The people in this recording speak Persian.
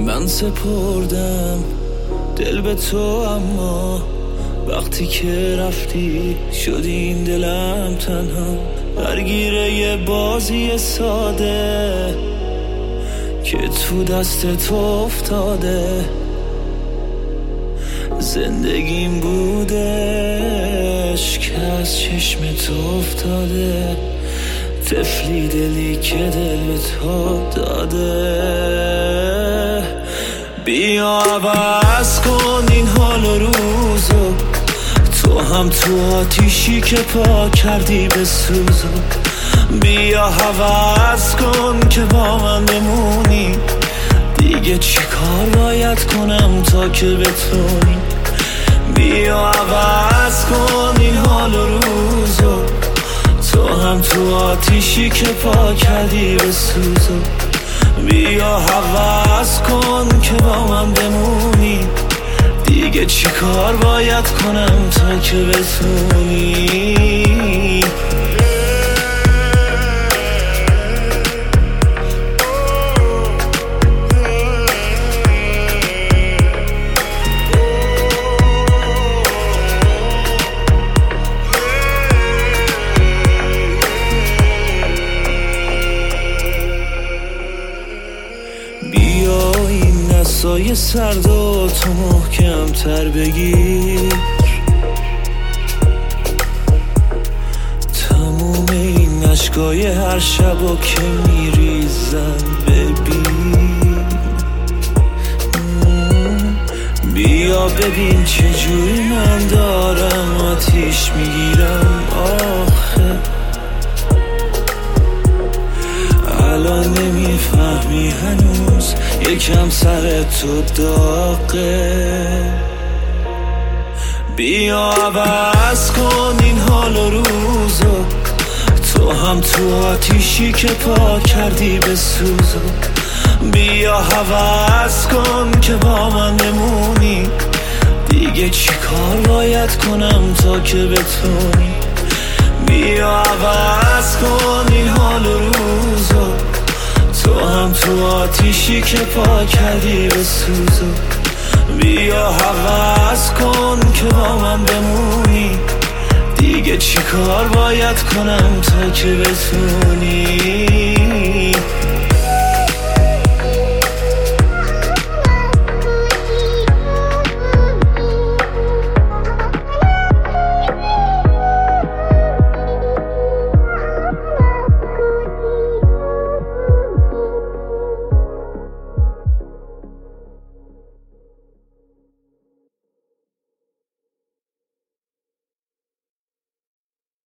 من سپردم دل به تو، اما وقتی که رفتی شدی این دلم تنها درگیر یه بازی ساده که تو دست تو افتاده. زندگیم بودش که از چشم تو افتاده، طفلی دلی که دل به تو داده. بیا عوض کن این حال و روزو، تو هم تو آتیشی که پا کردی به سوزو. بیا عوض کن که با من بمونی، دیگه چی کار باید کنم تا که بتونی. بیا عوض کن این حال و روزو، تو هم تو آتیشی که پا کردی به سوزو. بیا عوض کن که با من بمونی، دیگه چی کار باید کنم تا که بتونی. بیا این نسای سرد و تو محکم تر بگیر، تموم این اشکای هر شب و که میریزن ببین. بیا ببین چجوری من دارم آتیش میگیرم آخه. الان نمیفهمی هنوز یکم سر تو داغه. بیا عوض کن این حال و روزو، تو هم تو آتیشی که پا کردی به سوزو. بیا عوض کن که با من بمونی، دیگه چی کار باید کنم تا که بتونی. بیا عوض کن این حال و روزو، تو هم تو آتیشی که پا کردی به سوزو. بیا عوض کن که با من بمونی، دیگه چی کار باید کنم تا که بتونی.